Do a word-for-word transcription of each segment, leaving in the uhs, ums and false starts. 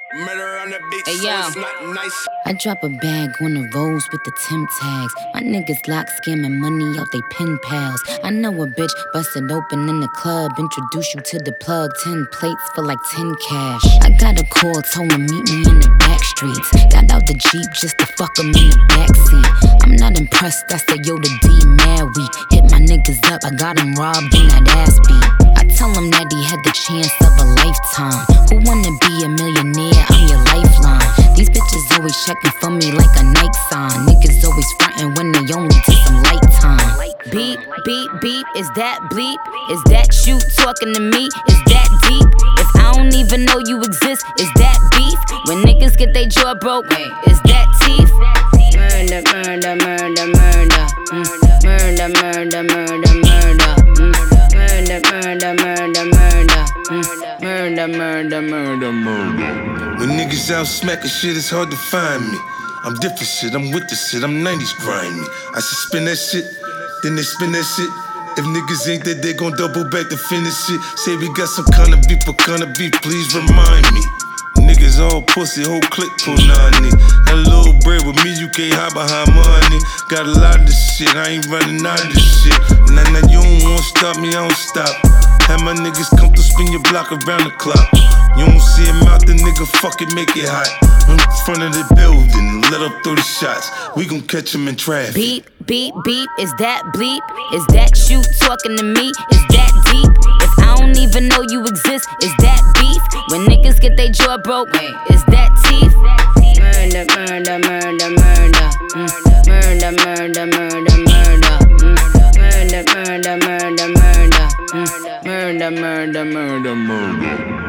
Murder on the beat, Hey, so yo. it's not nice. I drop a bag on the rolls with the Tim tags. My niggas lock scamming money out they pen pals. I know a bitch busted open in the club. Introduce you to the plug. Ten plates for like ten cash. I got a call, told him meet me in the back streets. Got out the Jeep just to fuck him in the backseat. I'm not impressed, I said yo the D mad weak. Hit my niggas up, I got him robbed in that ass beat. I tell him that he had the chance of a lifetime. Who wanna be a millionaire? I'm your lifeline. These bitches always checking for me like a night sign. Niggas always frontin' when they only take some light time. Beep, beep, beep, is that bleep? Is that you talking to me? Is that deep? If I don't even know you exist, is that beef? When niggas get their jaw broke, is that teeth? Murder, murder, murder, murder. Mm. Murder, murder, murder, murder. Mm. Murder, murder, murder, murder. Mm. Murder, murder, murder, murder. When niggas out smacking shit, it's hard to find me. I'm different shit, I'm with the shit, I'm nineties grimy. I should spin that shit, then they spin that shit. If niggas ain't that, they gon' double back to finish shit. Say we got some kind of beef, what kind of beef, please remind me. Niggas all pussy, whole clique pull ninety. That little bread with me, you can't hide behind money. Got a lot of this shit, I ain't running out of this shit. Nah, nah, you don't wanna stop me, I don't stop. Have my niggas come to spin your block around the clock. You don't see him out, the nigga fuck it, make it hot. In front of the building, let up thirty shots. We gon' catch him in traffic. Beep, beep, beep, is that bleep? Is that you talking to me? Is that deep? If I don't even know you exist, is that beef? When niggas get their jaw broke, is that teeth? Murder, murder, murder, murder. Mm. Murder, murder, murder, murder. Mm. Murder, murder, murder, murder. Mm. Murder, murder, murder, murder.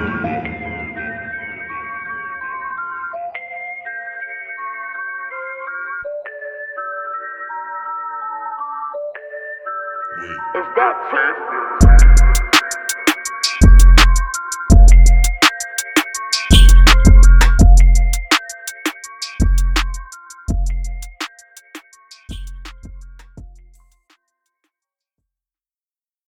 Is that teeth?